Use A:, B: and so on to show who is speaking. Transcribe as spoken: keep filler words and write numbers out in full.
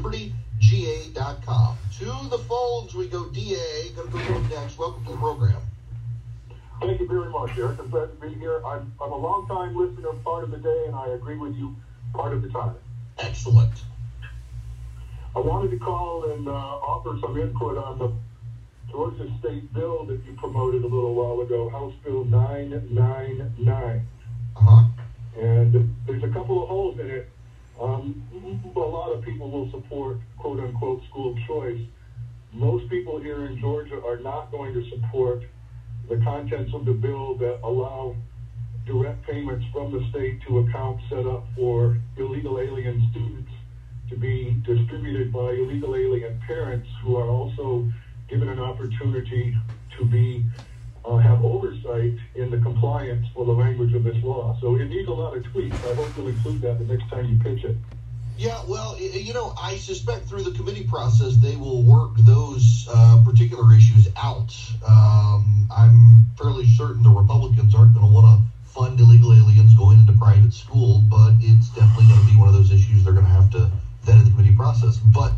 A: liberty g a dot com. To the phones we go. D A, going to go next. Welcome to the program.
B: Thank you very much, Eric. I'm glad to be here. I'm, I'm a long-time listener part of the day, and I agree with you part of the time.
A: Excellent.
B: I wanted to call and uh, offer some input on the Georgia State bill that you promoted a little while ago, House Bill nine ninety-nine.
A: Uh-huh.
B: And there's a couple of holes in it. Um, a lot of people will support, quote-unquote, school choice. Most people here in Georgia are not going to support the contents of the bill that allow direct payments from the state to accounts set up for illegal alien students to be distributed by illegal alien parents who are also given an opportunity to be uh, have oversight in the compliance for the language of this law. So it needs a lot of tweaks. I hope you'll include that the next time you pitch it.
A: Yeah, well, you know, I suspect through the committee process they will work those uh, particular issues out. Um, I'm fairly certain the Republicans aren't going to want to fund illegal aliens going into private school, but it's definitely going to be one of those issues they're going to have to vet in the committee process. But